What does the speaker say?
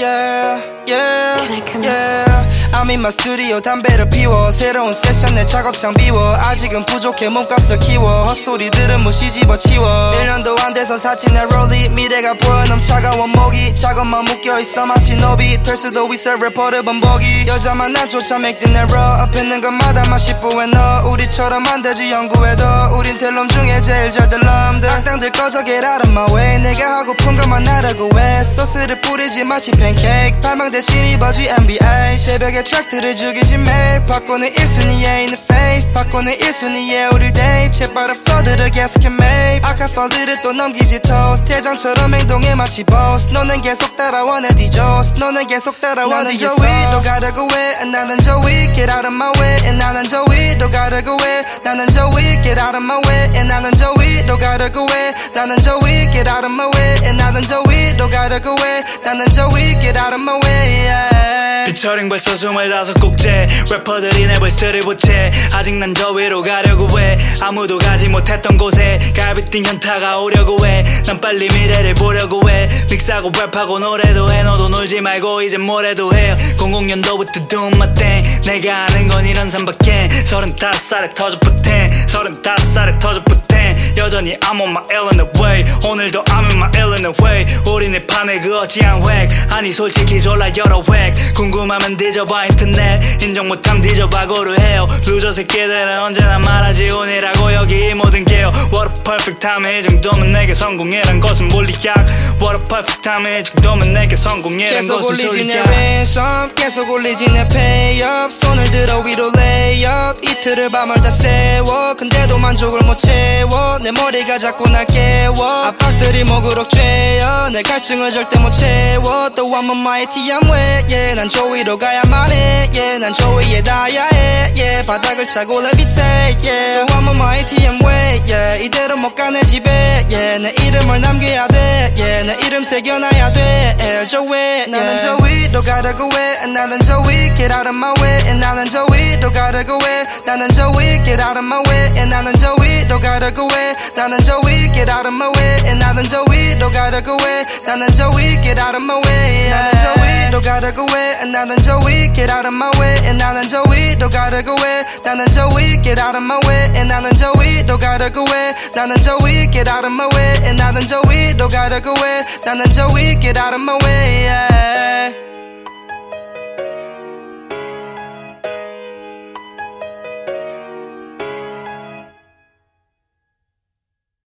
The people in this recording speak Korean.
yeah, yeah. I'm in my studio 담배를 피워 새로운 세션 내 작업장 비워 아직은 부족해 몸값을 키워 헛소리들은 무시 집어치워 1년도 안 돼서 사치네 롤리 미래가 보여 너무 차가운 목이 작업만 묶여있어 마치 노비 될 수도 있어 래퍼를 번복이 여자만 난 쫓아 make the narrow 앞에 있는 것마다 맛있부해 너 우리처럼 안 되지 연구해도 우린 텔럼 중에 제일 잘 될 놈들 악당들 꺼져 get out of my way 내가 하고픈 것만 하라고 해 소스를 뿌리지 마치 팬케이크 발망 대신 입어지 NBA 새벽에 트랙들을 죽이지 매일 바꾸는 1순위에 있는 faith 바꾸는 1순위에 우릴 데입 재빠른 flow들을 계속해 made 악한 fal들을 또 넘기지 toast 대장처럼 행동해 마치 boss 너는 계속 따라와 내 뒤조스 너는 계속 따라와 내 저위 또 가려고 해 나는 저위 get out of my way 나는 저위 또 가려고 해 나는 저위 get out of my way 나는 저위 또 가려고 해 나는 저위 get out of my way 나는 저위 또 가려고 해 나는 저위 get out of my way yeah. 피처링 벌써 25곡째 래퍼들이 내 벌스를 보채 아직 난 저 위로 가려고 해 아무도 가지 못했던 곳에 갈비뛴 현타가 오려고 해 난 빨리 미래를 보려고 해 믹스하고 랩하고 노래도 해 너도 놀지 말고 이제 뭐래도 해 00년도부터 doing my thing 내가 아는 건 이런 삶밖에 35살에 터져 부텐 35살에 터져 부텐 여전히 I'm on my Illinois way 오늘도 I'm in my Illinois way 우리네 판에 그어지한 획 아니 솔직히 졸라 여러 획 궁금하면 뒤져봐 인터넷 인정 못함 뒤져봐 고루해요 루저 새끼들은 언제나 말하지 운이라고 여기 이 모든 게요 What a perfect time 이 정도면 내게 성공이란 것은 몰리약 What a perfect time 이 정도면 내게 성공이란 것은 계속 올리지 내 솔리약 ransom 계속 올리지 내 pay up 손을 들어 위로 lay up 이틀을 밤을 다 세워 근데도 만족을 못 채워 내 머리가 자꾸 날 깨워 압박들이 목으로 쬐어 내 갈증을 절대 못 채워 또 I'm on my ATM way yeah 난 저 위로 가야만 해 yeah 난 저 위에 닿아야 해 yeah 바닥을 차고 levitate yeah 또 I'm on my ATM way yeah 이대로 못 가 내 집에 yeah 내 이름을 남겨야 돼 yeah 내 이름 새겨놔야 돼 저 위 나는 저 위로 가려고 해 나는 저 위 get out of my way 나는 저 위로 가려고 해 나는 저 위 get out of my way 나는 저 위로 가려고 해 나는 저 위 get out of my way 나는 저 위로 가려고 해 나는 저 위 get out of my way 나는 저 위로 가려고 해 나는 저 위 get out of my way 나는 저 위로 가려고 해 나는 저 위 get out of my way 나는 저 위로 가려고 해 나는 저 위 get out of my way 나는 저 위로 가려고 해 나는 저 위 get out of my way yeah.